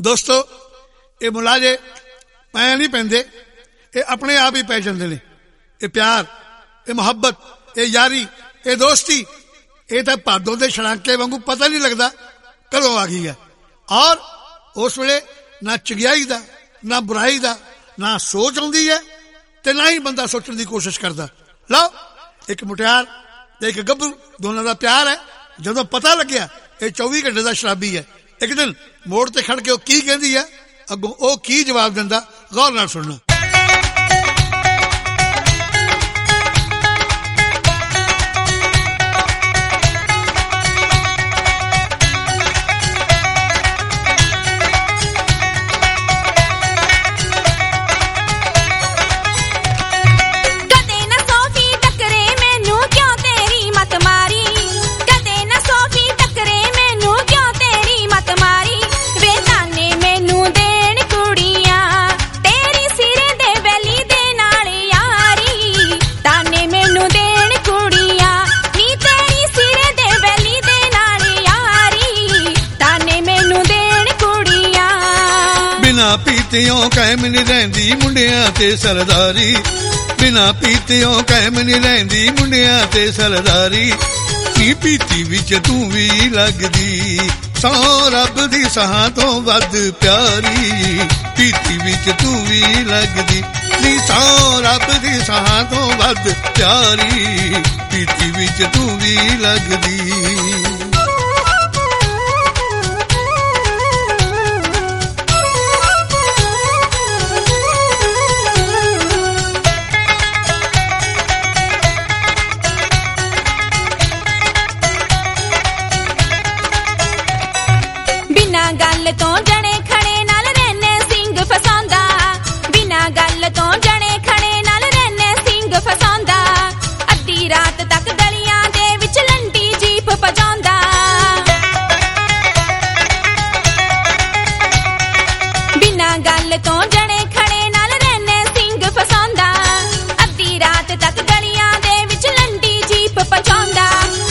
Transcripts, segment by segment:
दोस्तों ये मुलाजे पै नहीं पैंदे, ये अपने आप ही पै जाते ने। ये प्यार, ये मुहब्बत, ये यारी, ये दोस्ती, ये तो भादों के छड़ाके वांगू पता नहीं लगता कदों आ गई है। और उस वेले ना चंगियाई दा ना बुराई दा ना सोच आउंदी है ते ना ही बंदा सोचने की कोशिश करता। लो एक मुटियार ते एक गब्बरू दोनों का प्यार है। जदों पता लग्या ये 24 घंटे का शराबी है, एक दिन मोड़ ते खड़ के वो की कहती है, अगों वो की जवाब दिंदा, गौर नाल सुनना। पीतियों कायम नहीं रहिंदी मुंडियां ते सरदारी, बिना पीतियों कायम नहीं रहिंदी मुंडियां ते सरदारी। नी पीती विच तू भी लगदी सौ रब दी सहां तो वध प्यारी, पीती विच तू भी लगदी नी सौ रब दी सहां तो वध प्यारी, पीती विच तू भी लगदी। गल तो जने खड़े नाल रहने सिंह फसांदा, बिना गल तो जने खड़े नाल रहने सिंह फसांदा। अद्धी रात तक गलियां दे विच लंडी जीप भजांदा, बिना गल तो जने खड़े नाल रहने सिंह फसांदा। अद्धी रात तक गलियां दे विच लंडी जीप भजांदा।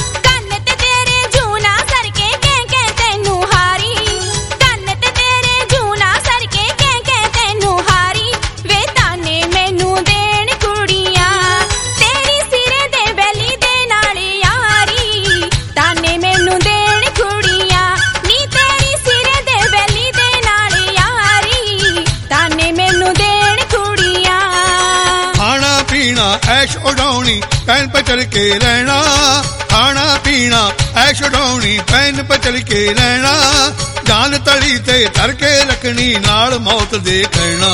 ऐश उड़ाउणी पैन पर चढ़ के रहना, खाना पीना ऐश उड़ाउणी पैन पर चढ़ के रहना। जान तली ते तर के रखनी नाल मौत देखना।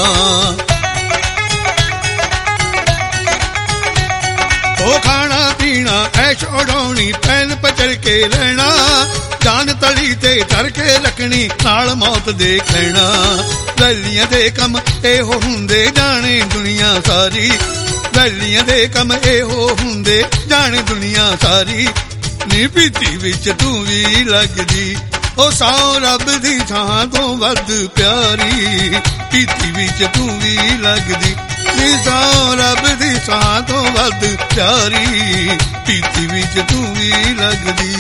ओ खाना पीना ऐश उड़ाउणी पैन पर चढ़ के रहना। जान तली ते तर के रखनी नाल मौत देखना। वैलियां दे कम एहो हुंदे जाने दुनिया सारी, वैलियां दे कम एहो हुंदे जाने दुनिया सारी। नी पीती विच तू भी लगदी ओ सौ रब दी थां तो वध प्यारी, पीती विच तू भी लगदी नी सौ रब दी थां तो वध प्यारी, पीती विच तू भी लगदी।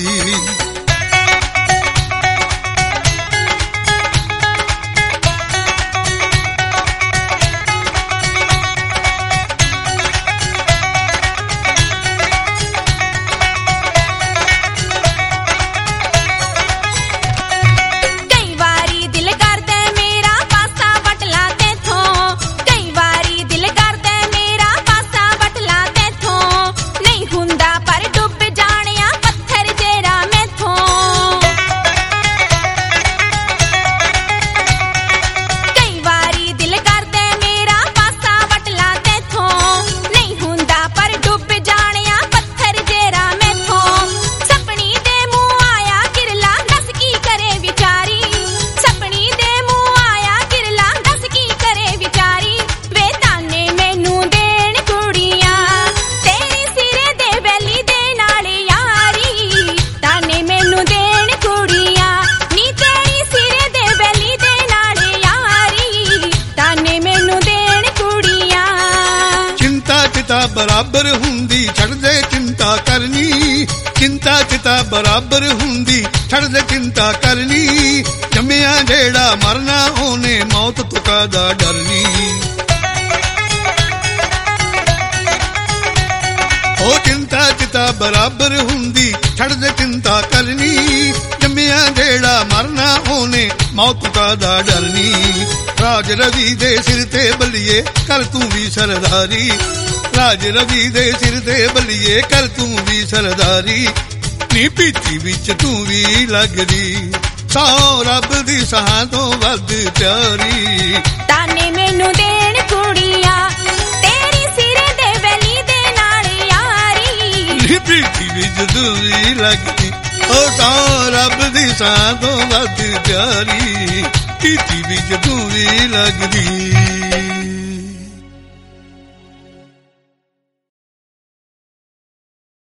बराबर हुंदी छड़ दे चिंता करनी, चिंता चिता बराबर हुंदी छड़ दे चिंता करनी। जम्मिया जेड़ा ਜਿਹੜਾ ਮਰਨਾ ਉਹਨੇ ਮੌਤ ਤੋਂ ਕਾਹਦਾ ਡਰਨੀ। ਉਹ ਚਿੰਤਾ ਚਿਤਾ ਬਰਾਬਰ ਹੁੰਦੀ ਛੱਡ ਦੇ ਚਿੰਤਾ ਕਰਨੀ। ਜੰਮਿਆ ਜਿਹੜਾ ਮਰਨਾ ਉਹਨੇ ਮੌਤ ਤੋਂ ਕਾਹਦਾ ਡਰਨੀ। ਰਾਜ ਰਵੀ ਦੇ ਸਿਰ ਤੇ ਬੱਲੀਏ ਕਰ ਤੂੰ ਵੀ ਸਰਦਾਰੀ। ਰਾਜ ਰਵੀ ਦੇ ਸਿਰ ਤੇ ਬੱਲੀਏ ਕਰ ਤੂੰ ਵੀ ਸਰਦਾਰੀ। ਨੀ ਪੀਤੀ ਵਿੱਚ ਤੂੰ ਵੀ ਲੱਗਦੀ ਸੌ ਰੱਬ ਦੀ ਸਾਹ ਤੋਂ ਵੱਧ ਪਿਆਰੀ। ਤਾਨੇ ਮੈਨੂੰ ਦੇਣ ਕੁੜੀਆਂ ਤੇਰੀ ਸਿਰੇ ਦੇ ਵੈਲੀ ਦੇ ਨਾਲ ਯਾਰੀ। ਨੀ ਪੀਤੀ ਵਿੱਚ ਤੂੰ ਵੀ ਲੱਗਦੀ ਉਹ ਸੌ ਰੱਬ ਦੀ ਸਾਹ ਤੋਂ ਵੱਧ ਪਿਆਰੀ। ਪੀਤੀ ਵਿੱਚ ਤੂੰ ਵੀ ਲੱਗਦੀ।